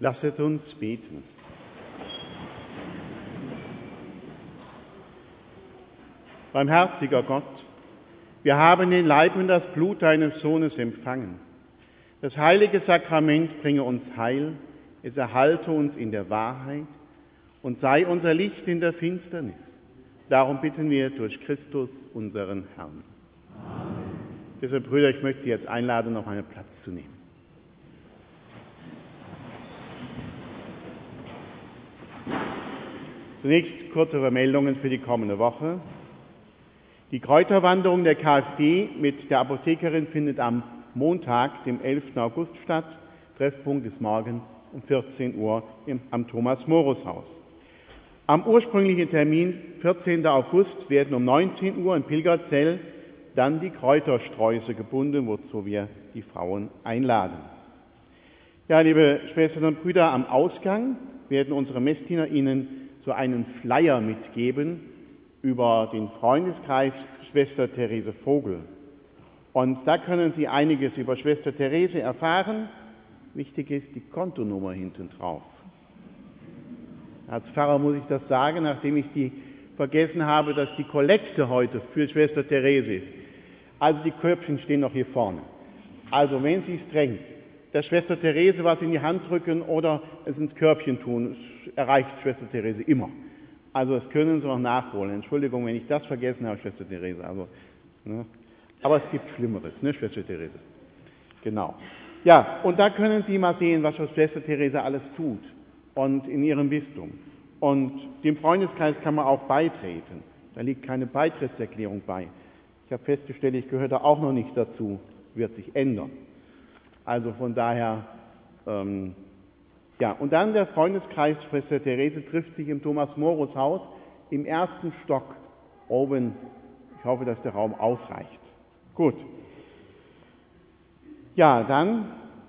Lasset uns beten. Barmherziger Gott, wir haben den Leib und das Blut deines Sohnes empfangen. Das heilige Sakrament bringe uns Heil, es erhalte uns in der Wahrheit und sei unser Licht in der Finsternis. Darum bitten wir durch Christus, unseren Herrn. Amen. Deshalb, Brüder, ich möchte Sie jetzt einladen, noch einen Platz zu nehmen. Zunächst kurze Vermeldungen für die kommende Woche. Die Kräuterwanderung der KfD mit der Apothekerin findet am Montag, dem 11. August statt. Treffpunkt ist morgen um 14 Uhr am Thomas-Morus-Haus. Am ursprünglichen Termin, 14. August, werden um 19 Uhr im Pilgerzell dann die Kräutersträuße gebunden, wozu wir die Frauen einladen. Ja, liebe Schwestern und Brüder, am Ausgang werden unsere Messdiener Ihnen so einen Flyer mitgeben über den Freundeskreis Schwester Therese Vogel. Und da können Sie einiges über Schwester Therese erfahren. Wichtig ist die Kontonummer hinten drauf. Als Pfarrer muss ich das sagen, nachdem ich die vergessen habe, dass die Kollekte heute für Schwester Therese ist. Also die Körbchen stehen noch hier vorne. Also wenn Sie es drängen, der Schwester Therese was in die Hand drücken oder es ins Körbchen tun, es erreicht Schwester Therese immer. Also das können Sie noch nachholen. Entschuldigung, wenn ich das vergessen habe, Schwester Therese. Also, ne? Aber es gibt Schlimmeres, ne, Schwester Therese? Genau. Ja, und da können Sie mal sehen, was Schwester Therese alles tut und in ihrem Bistum. Und dem Freundeskreis kann man auch beitreten. Da liegt keine Beitrittserklärung bei. Ich habe festgestellt, ich gehöre da auch noch nicht dazu, wird sich ändern. Also von daher, ja, und dann der Freundeskreis Schwester Therese trifft sich im Thomas-Morus-Haus im 1. Stock oben. Ich hoffe, dass der Raum ausreicht. Gut. Ja, dann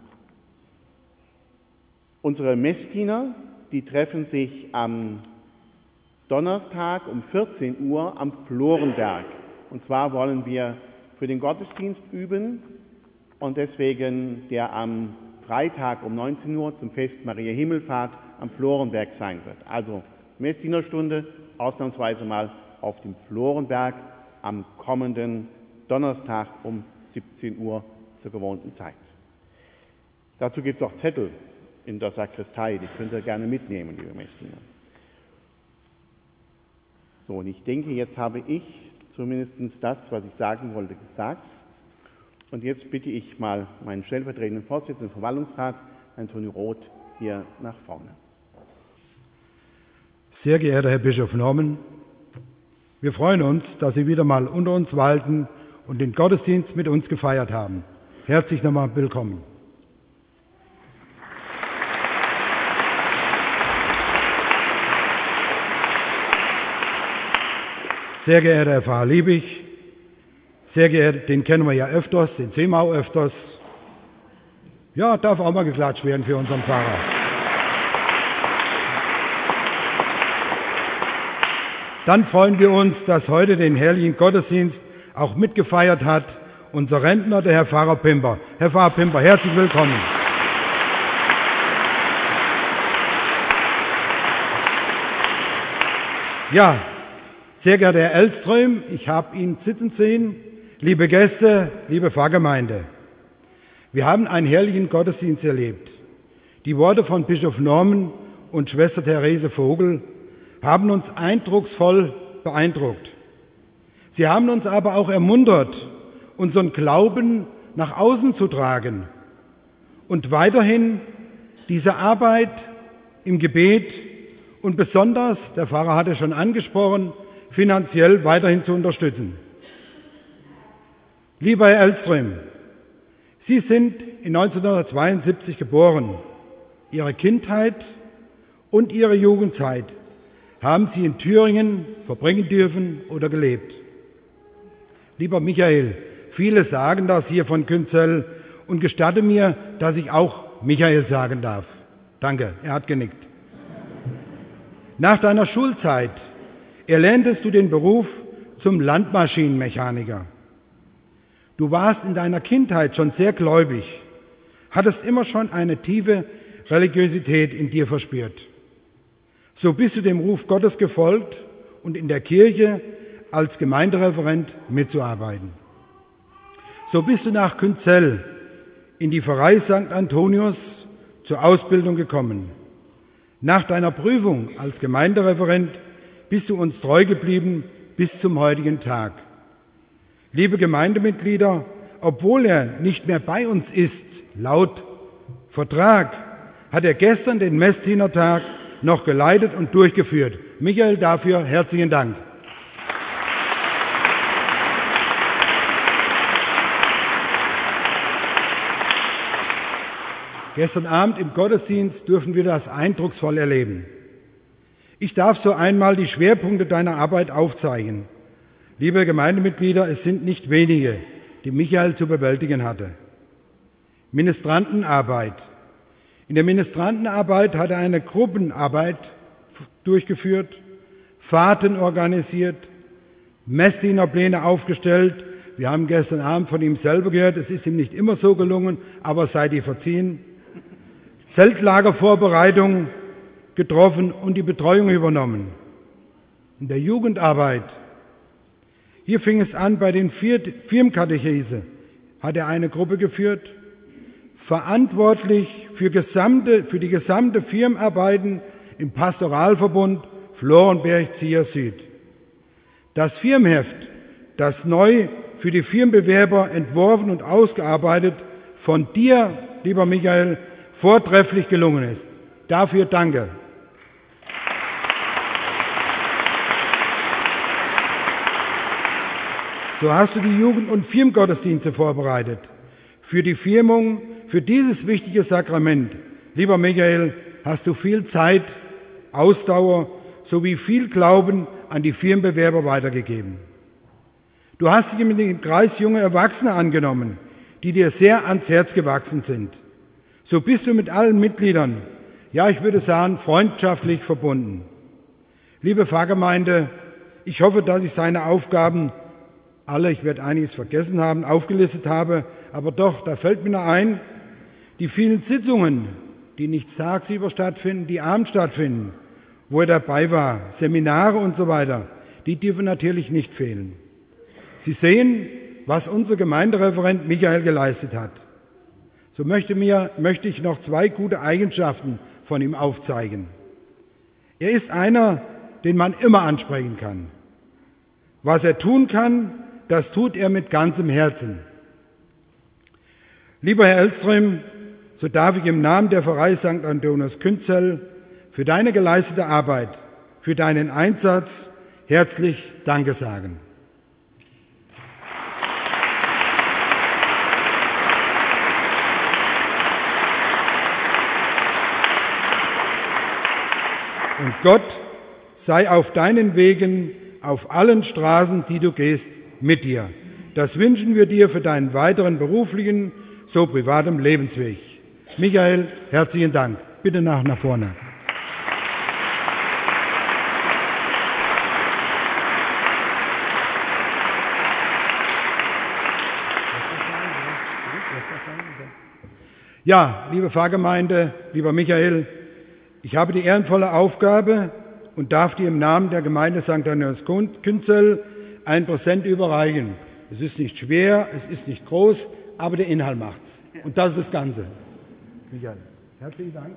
unsere Messdiener, die treffen sich am Donnerstag um 14 Uhr am Florenberg. Und zwar wollen wir für den Gottesdienst üben und deswegen der am Freitag um 19 Uhr zum Fest Maria Himmelfahrt am Florenberg sein wird. Also Messdienerstunde ausnahmsweise mal auf dem Florenberg am kommenden Donnerstag um 17 Uhr zur gewohnten Zeit. Dazu gibt es auch Zettel in der Sakristei, die könnt ihr gerne mitnehmen, liebe Messdiener. So, und ich denke, jetzt habe ich zumindest das, was ich sagen wollte, gesagt. Und jetzt bitte ich mal meinen stellvertretenden Vorsitzenden des Verwaltungsrats, Antonio Roth, hier nach vorne. Sehr geehrter Herr Bischof Norman, wir freuen uns, dass Sie wieder mal unter uns walten und den Gottesdienst mit uns gefeiert haben. Herzlich nochmal willkommen. Sehr geehrter Herr Pfarrer Liebig, sehr geehrt, den kennen wir ja öfters, den sehen wir auch öfters. Ja, darf auch mal geklatscht werden für unseren Pfarrer. Dann freuen wir uns, dass heute den herrlichen Gottesdienst auch mitgefeiert hat unser Rentner, der Herr Pfarrer Pimper. Herr Pfarrer Pimper, herzlich willkommen. Ja, sehr geehrter Herr Elström, ich habe ihn sitzen sehen. Liebe Gäste, liebe Pfarrgemeinde, wir haben einen herrlichen Gottesdienst erlebt. Die Worte von Bischof Norman und Schwester Therese Vogel haben uns eindrucksvoll beeindruckt. Sie haben uns aber auch ermuntert, unseren Glauben nach außen zu tragen und weiterhin diese Arbeit im Gebet und besonders, der Pfarrer hatte schon angesprochen, finanziell weiterhin zu unterstützen. Lieber Herr Elström, Sie sind in 1972 geboren. Ihre Kindheit und Ihre Jugendzeit haben Sie in Thüringen verbringen dürfen oder gelebt. Lieber Michael, viele sagen das hier von Künzell und gestatte mir, dass ich auch Michael sagen darf. Danke, er hat genickt. Nach deiner Schulzeit erlerntest du den Beruf zum Landmaschinenmechaniker. Du warst in deiner Kindheit schon sehr gläubig, hattest immer schon eine tiefe Religiosität in dir verspürt. So bist du dem Ruf Gottes gefolgt und in der Kirche als Gemeindereferent mitzuarbeiten. So bist du nach Künzell in die Pfarrei St. Antonius zur Ausbildung gekommen. Nach deiner Prüfung als Gemeindereferent bist du uns treu geblieben bis zum heutigen Tag. Liebe Gemeindemitglieder, obwohl er nicht mehr bei uns ist, laut Vertrag, hat er gestern den Messdienertag noch geleitet und durchgeführt. Michael, dafür herzlichen Dank. Gestern Abend im Gottesdienst dürfen wir das eindrucksvoll erleben. Ich darf so einmal die Schwerpunkte deiner Arbeit aufzeigen. Liebe Gemeindemitglieder, es sind nicht wenige, die Michael zu bewältigen hatte. Ministrantenarbeit. In der Ministrantenarbeit hat er eine Gruppenarbeit durchgeführt, Fahrten organisiert, Messdienerpläne aufgestellt. Wir haben gestern Abend von ihm selber gehört, es ist ihm nicht immer so gelungen, aber sei dir verziehen. Zeltlagervorbereitung getroffen und die Betreuung übernommen. In der Jugendarbeit, hier fing es an bei den Firmenkatechese, hat er eine Gruppe geführt, verantwortlich für die gesamte Firmenarbeiten im Pastoralverbund Florenberg-Zier Süd. Das Firmenheft, das neu für die Firmenbewerber entworfen und ausgearbeitet von dir, lieber Michael, vortrefflich gelungen ist. Dafür danke. So hast du die Jugend- und Firmengottesdienste vorbereitet. Für die Firmung, für dieses wichtige Sakrament, lieber Michael, hast du viel Zeit, Ausdauer sowie viel Glauben an die Firmenbewerber weitergegeben. Du hast dich mit dem Kreis junger Erwachsene angenommen, die dir sehr ans Herz gewachsen sind. So bist du mit allen Mitgliedern, ja, ich würde sagen, freundschaftlich verbunden. Liebe Pfarrgemeinde, ich hoffe, dass ich seine Aufgaben alle, ich werde einiges vergessen haben, aufgelistet habe, aber doch, da fällt mir noch ein, die vielen Sitzungen, die nicht tagsüber stattfinden, die abends stattfinden, wo er dabei war, Seminare und so weiter, die dürfen natürlich nicht fehlen. Sie sehen, was unser Gemeindereferent Michael geleistet hat. So möchte ich noch zwei gute Eigenschaften von ihm aufzeigen. Er ist einer, den man immer ansprechen kann. Was er tun kann, das tut er mit ganzem Herzen. Lieber Herr Elström, so darf ich im Namen der Pfarrei St. Antonius Künzell für deine geleistete Arbeit, für deinen Einsatz herzlich Danke sagen. Und Gott sei auf deinen Wegen, auf allen Straßen, die du gehst, mit dir. Das wünschen wir dir für deinen weiteren beruflichen, so privaten Lebensweg. Michael, herzlichen Dank. Bitte nach vorne. Ja, liebe Pfarrgemeinde, lieber Michael, ich habe die ehrenvolle Aufgabe und darf dir im Namen der Gemeinde St. Antonius Künzell ein Präsent überreichen. Es ist nicht schwer, es ist nicht groß, aber der Inhalt macht's. Und das ist das Ganze. Michael, herzlichen Dank.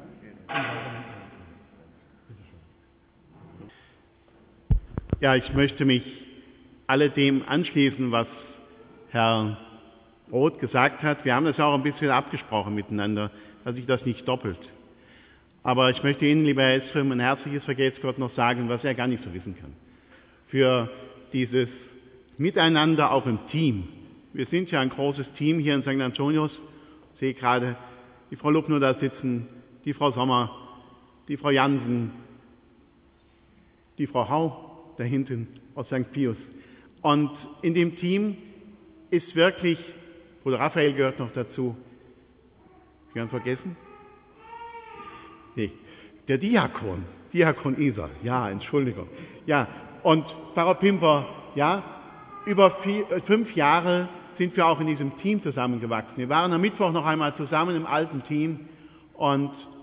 Ja, ich möchte mich alledem anschließen, was Herr Roth gesagt hat. Wir haben das auch ein bisschen abgesprochen miteinander, dass sich das nicht doppelt. Aber ich möchte Ihnen, lieber Herr Elström, ein herzliches Vergelt's Gott noch sagen, was er gar nicht so wissen kann. Für dieses Miteinander auch im Team. Wir sind ja ein großes Team hier in St. Antonius. Ich sehe gerade die Frau Lubner da sitzen, die Frau Sommer, die Frau Jansen, die Frau Hau da hinten aus St. Pius. Und in dem Team ist wirklich, Bruder Raphael gehört noch dazu. Gern vergessen? Nee, der Diakon Isa, ja, Entschuldigung. Ja, und Pfarrer Pimper, ja, über 5 Jahre sind wir auch in diesem Team zusammengewachsen. Wir waren am Mittwoch noch einmal zusammen im alten Team und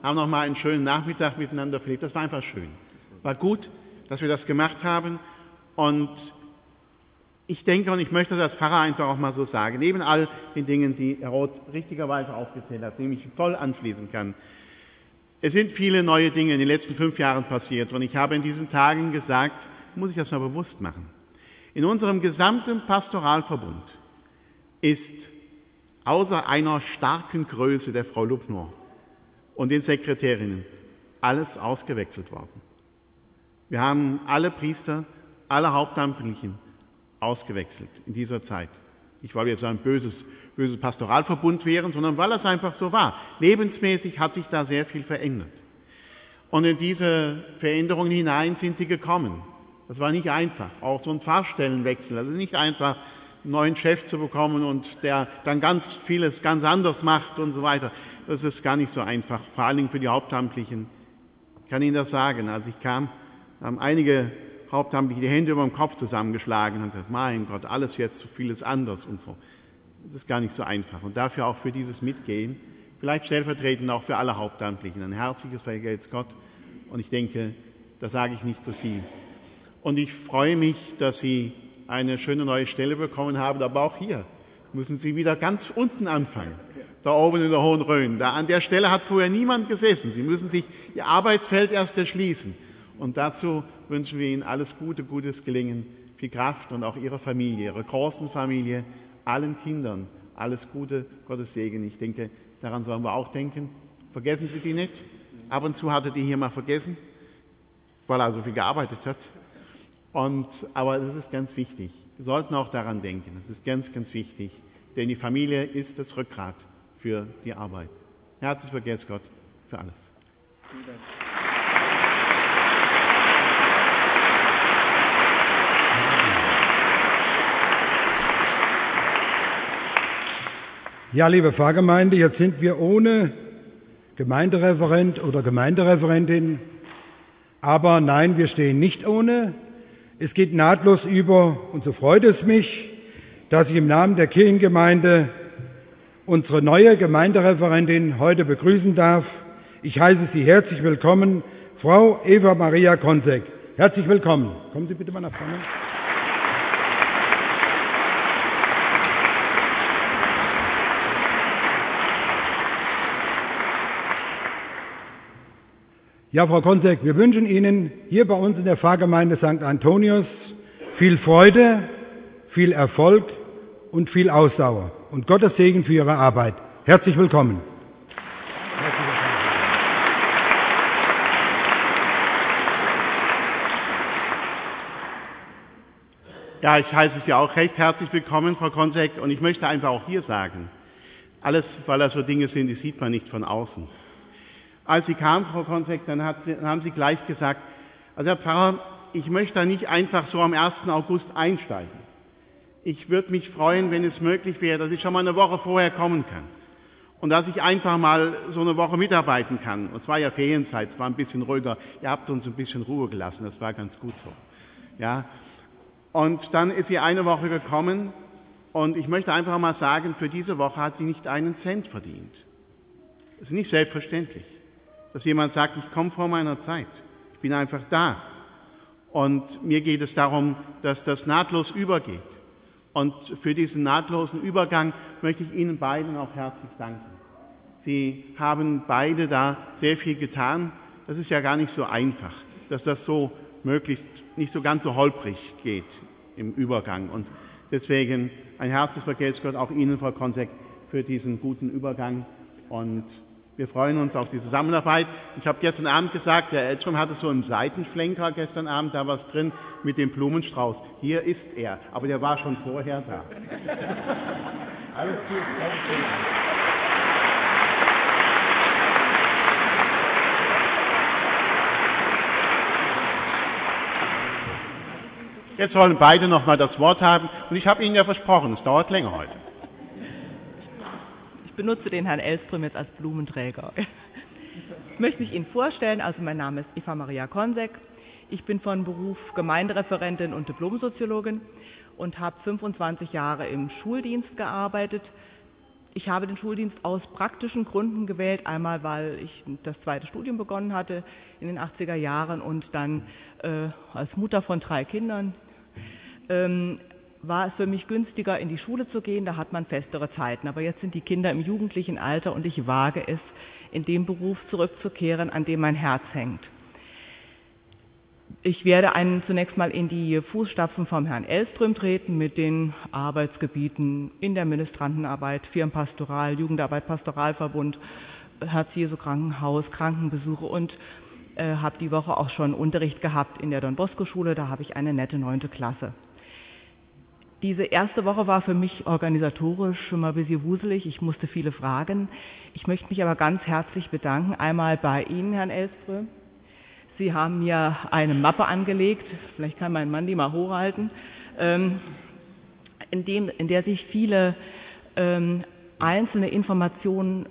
haben noch mal einen schönen Nachmittag miteinander verlebt. Das war einfach schön. War gut, dass wir das gemacht haben. Und ich denke, und ich möchte das als Pfarrer einfach auch mal so sagen, neben all den Dingen, die Herr Roth richtigerweise aufgezählt hat, dem ich voll anschließen kann, es sind viele neue Dinge in den letzten 5 Jahren passiert. Und ich habe in diesen Tagen gesagt, muss ich das mal bewusst machen, in unserem gesamten Pastoralverbund ist außer einer starken Größe der Frau Lubnor und den Sekretärinnen alles ausgewechselt worden. Wir haben alle Priester, alle Hauptamtlichen ausgewechselt in dieser Zeit. Nicht, weil wir jetzt ein böses Pastoralverbund wären, sondern weil es einfach so war. Lebensmäßig hat sich da sehr viel verändert. Und in diese Veränderungen hinein sind sie gekommen. Das war nicht einfach. Auch so ein Pfarrstellenwechsel. Also nicht einfach einen neuen Chef zu bekommen und der dann ganz vieles ganz anders macht und so weiter. Das ist gar nicht so einfach. Vor allen Dingen für die Hauptamtlichen. Ich kann Ihnen das sagen. Als ich kam, haben einige Hauptamtliche die Hände über dem Kopf zusammengeschlagen und gesagt, mein Gott, alles jetzt so vieles anders und so. Das ist gar nicht so einfach. Und dafür auch für dieses Mitgehen, vielleicht stellvertretend auch für alle Hauptamtlichen, ein herzliches Vergelt's Gott. Und ich denke, da sage ich nicht so viel. Und ich freue mich, dass Sie eine schöne neue Stelle bekommen haben, aber auch hier müssen Sie wieder ganz unten anfangen, da oben in der Hohen Rhön. Da an der Stelle hat vorher niemand gesessen. Sie müssen sich Ihr Arbeitsfeld erst erschließen. Und dazu wünschen wir Ihnen alles Gute, gutes Gelingen, viel Kraft und auch Ihrer Familie, Ihrer großen Familie, allen Kindern, alles Gute, Gottes Segen. Ich denke, daran sollen wir auch denken. Vergessen Sie die nicht. Ab und zu hatte die hier mal vergessen, weil er so viel gearbeitet hat. Aber das ist ganz wichtig. Wir sollten auch daran denken. Das ist ganz, ganz wichtig. Denn die Familie ist das Rückgrat für die Arbeit. Herzlich vergelt's Gott für alles. Ja, liebe Pfarrgemeinde, jetzt sind wir ohne Gemeindereferent oder Gemeindereferentin. Aber nein, wir stehen nicht ohne. Es geht nahtlos über, und so freut es mich, dass ich im Namen der Kirchengemeinde unsere neue Gemeindereferentin heute begrüßen darf. Ich heiße Sie herzlich willkommen, Frau Eva Maria Konsek. Herzlich willkommen. Kommen Sie bitte mal nach vorne. Ja, Frau Konsek, wir wünschen Ihnen hier bei uns in der Pfarrgemeinde St. Antonius viel Freude, viel Erfolg und viel Ausdauer und Gottes Segen für Ihre Arbeit. Herzlich willkommen. Ja, ich heiße Sie auch recht herzlich willkommen, Frau Konsek, und ich möchte einfach auch hier sagen, alles, weil das so Dinge sind, die sieht man nicht von außen. Als Sie kamen, Frau Konsek, dann haben Sie gleich gesagt, also Herr Pfarrer, ich möchte da nicht einfach so am 1. August einsteigen. Ich würde mich freuen, wenn es möglich wäre, dass ich schon mal eine Woche vorher kommen kann. Und dass ich einfach mal so eine Woche mitarbeiten kann. Und es war ja Ferienzeit, es war ein bisschen ruhiger. Ihr habt uns ein bisschen Ruhe gelassen, das war ganz gut so. Ja. Und dann ist sie eine Woche gekommen und ich möchte einfach mal sagen, für diese Woche hat sie nicht einen Cent verdient. Das ist nicht selbstverständlich, dass jemand sagt, ich komme vor meiner Zeit, ich bin einfach da. Und mir geht es darum, dass das nahtlos übergeht. Und für diesen nahtlosen Übergang möchte ich Ihnen beiden auch herzlich danken. Sie haben beide da sehr viel getan. Das ist ja gar nicht so einfach, dass das so möglichst nicht so ganz so holprig geht im Übergang. Und deswegen ein herzliches Vergelt's Gott auch Ihnen, Frau Konsek, für diesen guten Übergang. Und wir freuen uns auf die Zusammenarbeit. Ich habe gestern Abend gesagt, der Eltrum hatte so einen Seitenschlenker gestern Abend, da was drin mit dem Blumenstrauß. Hier ist er, aber der war schon vorher da. Alles gut. Jetzt wollen beide noch mal das Wort haben und ich habe Ihnen ja versprochen, es dauert länger heute. Ich benutze den Herrn Elström jetzt als Blumenträger. Ich möchte mich Ihnen vorstellen, also mein Name ist Eva Maria Konsek. Ich bin von Beruf Gemeindereferentin und Diplomsoziologin und habe 25 Jahre im Schuldienst gearbeitet. Ich habe den Schuldienst aus praktischen Gründen gewählt, einmal weil ich das zweite Studium begonnen hatte in den 80er Jahren und dann als Mutter von 3 Kindern war es für mich günstiger, in die Schule zu gehen, da hat man festere Zeiten. Aber jetzt sind die Kinder im jugendlichen Alter und ich wage es, in den Beruf zurückzukehren, an dem mein Herz hängt. Ich werde zunächst mal in die Fußstapfen vom Herrn Elström treten mit den Arbeitsgebieten in der Ministrantenarbeit, Firmenpastoral, Jugendarbeit, Pastoralverbund, Herz-Jesu-Krankenhaus, Krankenbesuche und habe die Woche auch schon Unterricht gehabt in der Don-Bosco-Schule, da habe ich eine nette 9. Klasse. Diese erste Woche war für mich organisatorisch schon mal ein bisschen wuselig, ich musste viele fragen. Ich möchte mich aber ganz herzlich bedanken, einmal bei Ihnen, Herrn Elström. Sie haben mir eine Mappe angelegt, vielleicht kann mein Mann die mal hochhalten, in der sich viele einzelne Informationen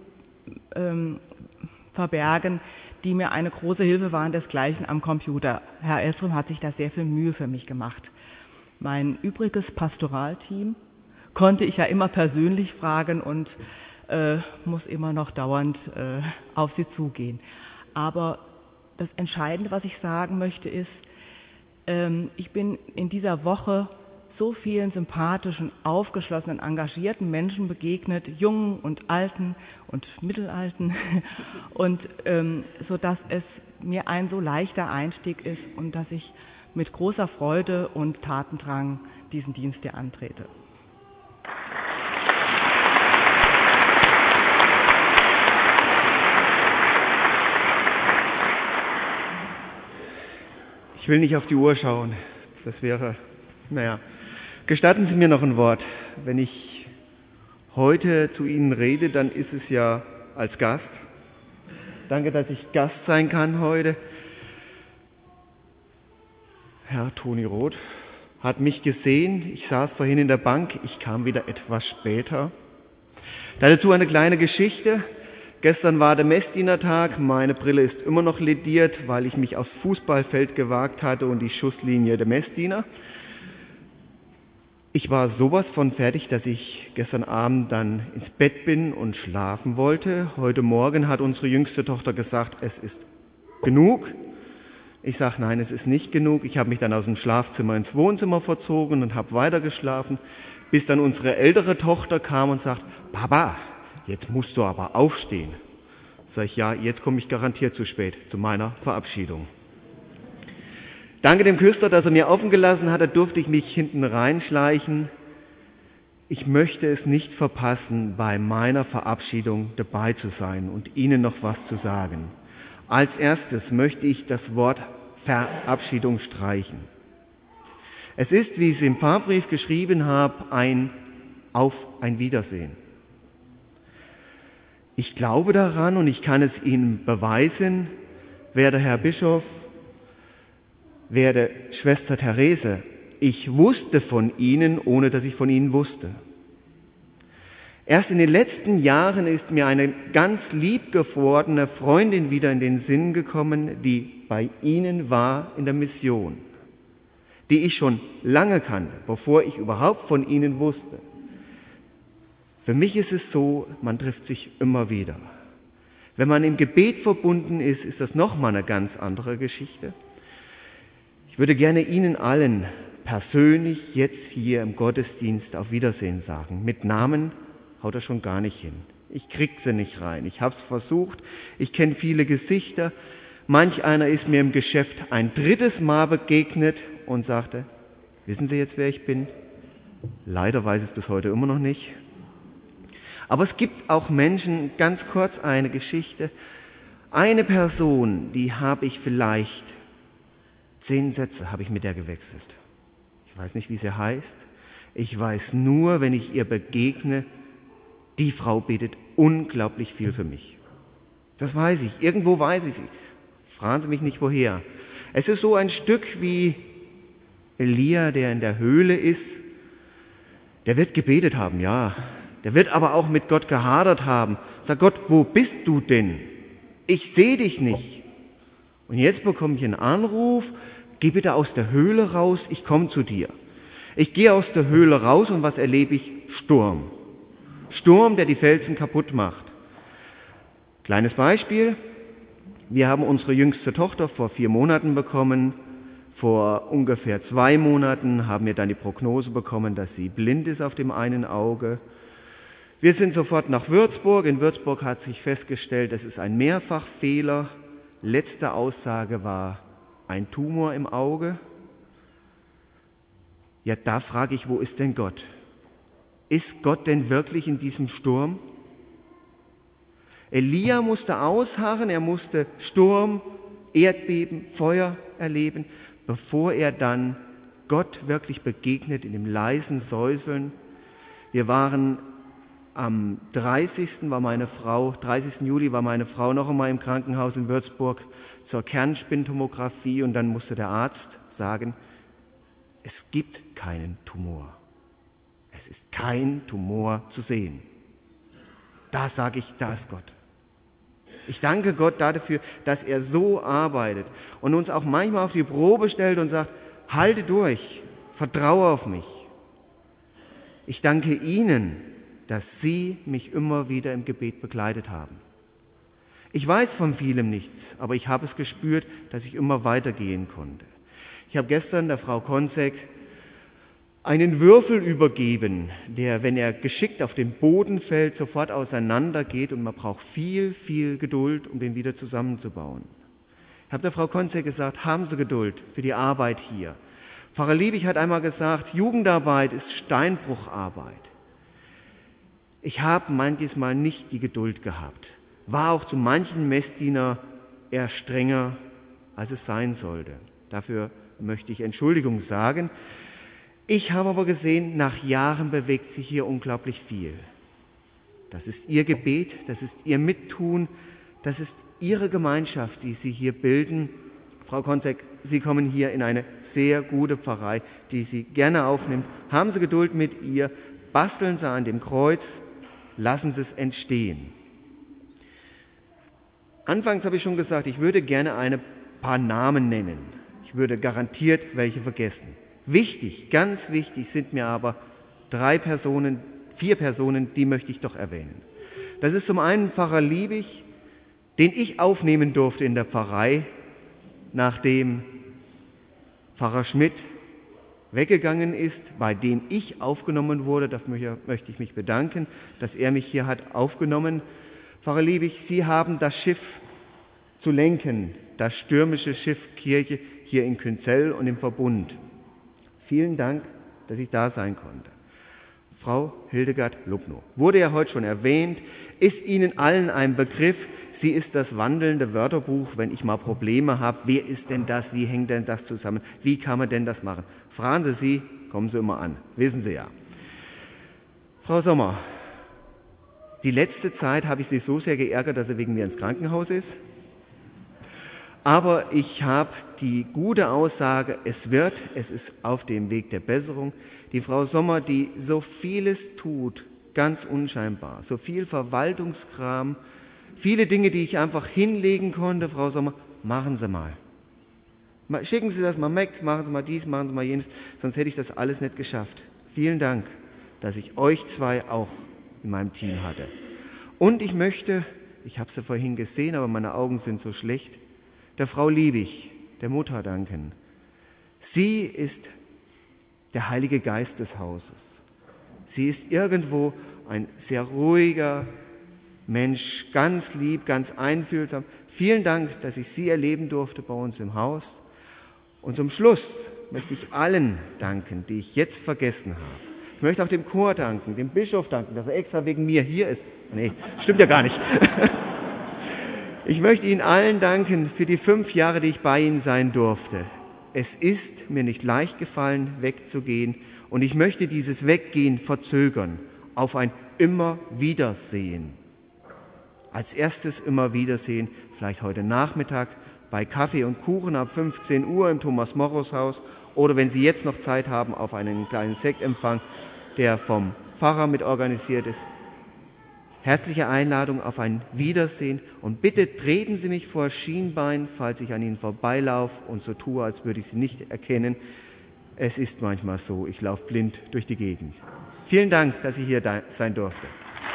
verbergen, die mir eine große Hilfe waren, desgleichen am Computer. Herr Elström hat sich da sehr viel Mühe für mich gemacht. Mein übriges Pastoralteam konnte ich ja immer persönlich fragen und muss immer noch dauernd auf sie zugehen. Aber das Entscheidende, was ich sagen möchte, ist, ich bin in dieser Woche so vielen sympathischen, aufgeschlossenen, engagierten Menschen begegnet, Jungen und Alten und Mittelalten, und so dass es mir ein so leichter Einstieg ist und dass ich mit großer Freude und Tatendrang diesen Dienst hier antrete. Ich will nicht auf die Uhr schauen. Das wäre, Gestatten Sie mir noch ein Wort. Wenn ich heute zu Ihnen rede, dann ist es ja als Gast. Danke, dass ich Gast sein kann heute. Herr Toni Roth hat mich gesehen. Ich saß vorhin in der Bank. Ich kam wieder etwas später. Dazu eine kleine Geschichte. Gestern war der Messdienertag, meine Brille ist immer noch lediert, weil ich mich aufs Fußballfeld gewagt hatte und die Schusslinie der Messdiener. Ich war sowas von fertig, dass ich gestern Abend dann ins Bett bin und schlafen wollte. Heute Morgen hat unsere jüngste Tochter gesagt, es ist genug. Ich sage, nein, es ist nicht genug. Ich habe mich dann aus dem Schlafzimmer ins Wohnzimmer verzogen und habe weiter geschlafen, bis dann unsere ältere Tochter kam und sagt, Papa, jetzt musst du aber aufstehen. Sag ich, ja, jetzt komme ich garantiert zu spät zu meiner Verabschiedung. Danke dem Küster, dass er mir offen gelassen hat, da durfte ich mich hinten reinschleichen. Ich möchte es nicht verpassen, bei meiner Verabschiedung dabei zu sein und Ihnen noch was zu sagen. Als erstes möchte ich das Wort Verabschiedung streichen. Es ist, wie ich es im Pfarrbrief geschrieben habe, ein Auf ein Wiedersehen. Ich glaube daran und ich kann es Ihnen beweisen, werte Herr Bischof, werte Schwester Therese, ich wusste von Ihnen, ohne dass ich von Ihnen wusste. Erst in den letzten Jahren ist mir eine ganz liebgewordene Freundin wieder in den Sinn gekommen, die bei Ihnen war in der Mission, die ich schon lange kannte, bevor ich überhaupt von Ihnen wusste. Für mich ist es so, man trifft sich immer wieder. Wenn man im Gebet verbunden ist, ist das nochmal eine ganz andere Geschichte. Ich würde gerne Ihnen allen persönlich jetzt hier im Gottesdienst auf Wiedersehen sagen. Mit Namen haut er schon gar nicht hin. Ich krieg sie nicht rein. Ich habe es versucht. Ich kenne viele Gesichter. Manch einer ist mir im Geschäft ein 3. Mal begegnet und sagte, wissen Sie jetzt, wer ich bin? Leider weiß ich es bis heute immer noch nicht. Aber es gibt auch Menschen, ganz kurz eine Geschichte, eine Person, die habe ich vielleicht 10 Sätze habe ich mit der gewechselt. Ich weiß nicht, wie sie heißt. Ich weiß nur, wenn ich ihr begegne, die Frau betet unglaublich viel für mich. Das weiß ich. Irgendwo weiß ich sie. Fragen Sie mich nicht, woher. Es ist so ein Stück wie Elia, der in der Höhle ist. Der wird gebetet haben, ja. Der wird aber auch mit Gott gehadert haben. Sag Gott, wo bist du denn? Ich sehe dich nicht. Und jetzt bekomme ich einen Anruf, geh bitte aus der Höhle raus, ich komme zu dir. Ich gehe aus der Höhle raus und was erlebe ich? Sturm. Sturm, der die Felsen kaputt macht. Kleines Beispiel. Wir haben unsere jüngste Tochter vor 4 Monaten bekommen. Vor ungefähr 2 Monaten haben wir dann die Prognose bekommen, dass sie blind ist auf dem einen Auge. Wir sind sofort nach Würzburg. In Würzburg hat sich festgestellt, es ist ein Mehrfachfehler. Letzte Aussage war ein Tumor im Auge. Ja, da frage ich, wo ist denn Gott? Ist Gott denn wirklich in diesem Sturm? Elia musste ausharren, er musste Sturm, Erdbeben, Feuer erleben, bevor er dann Gott wirklich begegnet in dem leisen Säuseln. Wir waren am 30. Juli war meine Frau noch einmal im Krankenhaus in Würzburg zur Kernspintomographie und dann musste der Arzt sagen, es gibt keinen Tumor. Es ist kein Tumor zu sehen. Da sage ich, da ist Gott. Ich danke Gott dafür, dass er so arbeitet und uns auch manchmal auf die Probe stellt und sagt, halte durch, vertraue auf mich. Ich danke Ihnen, dass Sie mich immer wieder im Gebet begleitet haben. Ich weiß von vielem nichts, aber ich habe es gespürt, dass ich immer weitergehen konnte. Ich habe gestern der Frau Konzek einen Würfel übergeben, der, wenn er geschickt auf den Boden fällt, sofort auseinandergeht und man braucht viel, viel Geduld, um den wieder zusammenzubauen. Ich habe der Frau Konzek gesagt, haben Sie Geduld für die Arbeit hier. Pfarrer Liebig hat einmal gesagt, Jugendarbeit ist Steinbrucharbeit. Ich habe manches Mal nicht die Geduld gehabt, war auch zu manchen Messdiener eher strenger, als es sein sollte. Dafür möchte ich Entschuldigung sagen. Ich habe aber gesehen, nach Jahren bewegt sich hier unglaublich viel. Das ist Ihr Gebet, das ist Ihr Mittun, das ist Ihre Gemeinschaft, die Sie hier bilden. Frau Konzek, Sie kommen hier in eine sehr gute Pfarrei, die Sie gerne aufnimmt. Haben Sie Geduld mit ihr, basteln Sie an dem Kreuz, lassen Sie es entstehen. Anfangs habe ich schon gesagt, ich würde gerne ein paar Namen nennen. Ich würde garantiert welche vergessen. Wichtig, ganz wichtig sind mir aber 4 Personen, die möchte ich doch erwähnen. Das ist zum einen Pfarrer Liebig, den ich aufnehmen durfte in der Pfarrei, nachdem Pfarrer Schmidt weggegangen ist, bei dem ich aufgenommen wurde. Dafür möchte ich mich bedanken, dass er mich hier hat aufgenommen. Pfarrer Liebig, Sie haben das Schiff zu lenken, das stürmische Schiff Kirche hier in Künzell und im Verbund. Vielen Dank, dass ich da sein konnte. Frau Hildegard Lubnow wurde ja heute schon erwähnt, ist Ihnen allen ein Begriff. Sie ist das wandelnde Wörterbuch, wenn ich mal Probleme habe. Wer ist denn das? Wie hängt denn das zusammen? Wie kann man denn das machen? Fragen Sie sie, kommen Sie immer an. Wissen Sie ja. Frau Sommer, die letzte Zeit habe ich Sie so sehr geärgert, dass sie wegen mir ins Krankenhaus ist. Aber ich habe die gute Aussage, es ist auf dem Weg der Besserung. Die Frau Sommer, die so vieles tut, ganz unscheinbar, so viel Verwaltungskram, viele Dinge, die ich einfach hinlegen konnte. Frau Sommer, machen Sie mal. Schicken Sie das mal weg, machen Sie mal dies, machen Sie mal jenes, sonst hätte ich das alles nicht geschafft. Vielen Dank, dass ich euch 2 auch in meinem Team hatte. Und ich möchte, ich habe sie vorhin gesehen, aber meine Augen sind so schlecht, der Frau Liebig, der Mutter danken. Sie ist der Heilige Geist des Hauses. Sie ist irgendwo ein sehr ruhiger Mensch, ganz lieb, ganz einfühlsam. Vielen Dank, dass ich Sie erleben durfte bei uns im Haus. Und zum Schluss möchte ich allen danken, die ich jetzt vergessen habe. Ich möchte auch dem Chor danken, dem Bischof danken, dass er extra wegen mir hier ist. Nee, stimmt ja gar nicht. Ich möchte Ihnen allen danken für die 5 Jahre, die ich bei Ihnen sein durfte. Es ist mir nicht leicht gefallen, wegzugehen, und ich möchte dieses Weggehen verzögern auf ein Immer-Wiedersehen. Als erstes Immer-Wiedersehen, vielleicht heute Nachmittag bei Kaffee und Kuchen ab 15 Uhr im Thomas-Morros-Haus oder wenn Sie jetzt noch Zeit haben, auf einen kleinen Sektempfang, der vom Pfarrer mit organisiert ist. Herzliche Einladung auf ein Wiedersehen und bitte treten Sie mich vor Schienbein, falls ich an Ihnen vorbeilaufe und so tue, als würde ich Sie nicht erkennen. Es ist manchmal so, ich laufe blind durch die Gegend. Vielen Dank, dass ich hier sein durfte.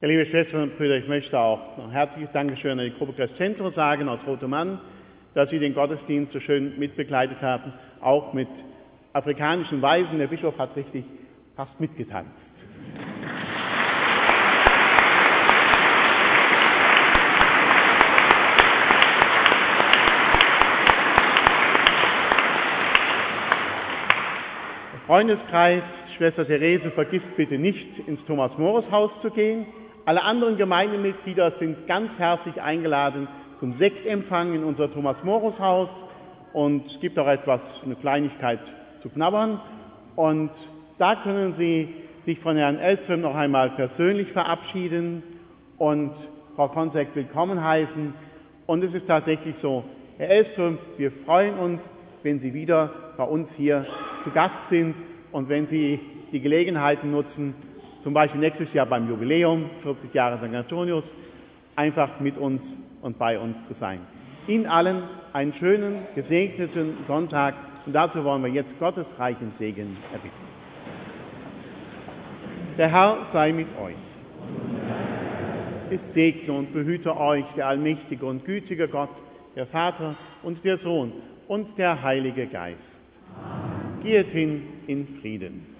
Ja, liebe Schwestern und Brüder, ich möchte auch noch ein herzliches Dankeschön an die Gruppe Crescentro sagen aus Rotemann, dass Sie den Gottesdienst so schön mitbegleitet haben, auch mit afrikanischen Weisen. Der Bischof hat richtig fast mitgetanzt. Der Freundeskreis Schwester Therese vergisst bitte nicht, ins Thomas-Morus-Haus zu gehen. Alle anderen Gemeindemitglieder sind ganz herzlich eingeladen zum Sektempfang in unser Thomas-Morus-Haus. Und es gibt auch etwas, eine Kleinigkeit zu knabbern. Und da können Sie sich von Herrn Elström noch einmal persönlich verabschieden und Frau Konzek willkommen heißen. Und es ist tatsächlich so, Herr Elström, wir freuen uns, wenn Sie wieder bei uns hier zu Gast sind und wenn Sie die Gelegenheiten nutzen, zum Beispiel nächstes Jahr beim Jubiläum, 40 Jahre St. Antonius, einfach mit uns und bei uns zu sein. Ihnen allen einen schönen, gesegneten Sonntag und dazu wollen wir jetzt Gottes reichen Segen erbitten. Der Herr sei mit euch. Es segne und behüte euch der allmächtige und gütige Gott, der Vater und der Sohn und der Heilige Geist. Geht hin in Frieden.